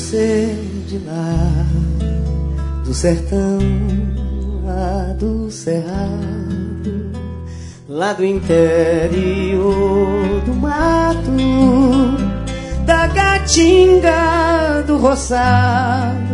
ser de lá, do sertão, lá do cerrado, lá do interior do mato, da caatinga, do roçado.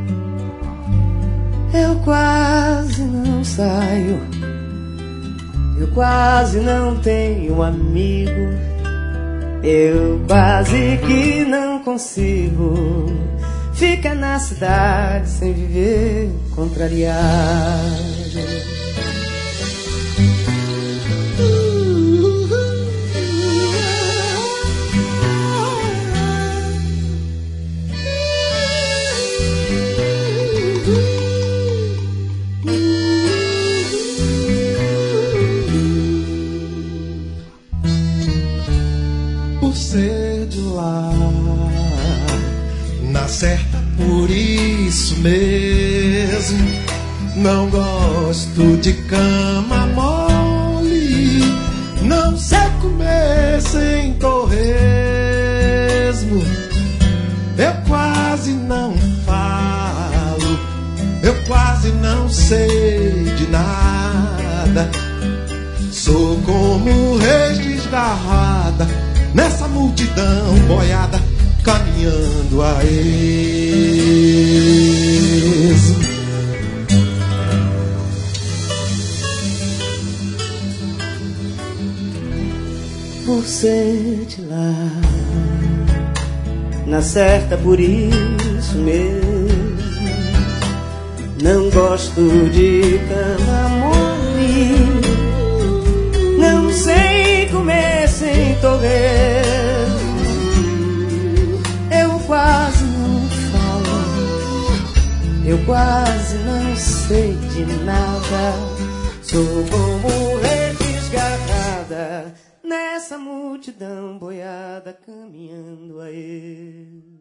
Eu quase não saio, eu quase não tenho amigo, eu quase que não consigo ficar na cidade sem viver contrariado. Por ser de lá, na certa por isso mesmo, não gosto de cama mole, não sei comer sem torresmo, eu quase não falo, eu quase não sei de nada, sou como reis desgarrada nessa multidão boiada, caminhando a esmo. Por ser de lá, na certa por isso mesmo, não gosto de cama mole, não sei comer sem torresmo, eu quase não falo, eu quase não sei de nada, sou como rei desgarrada nessa multidão boiada, caminhando a ele.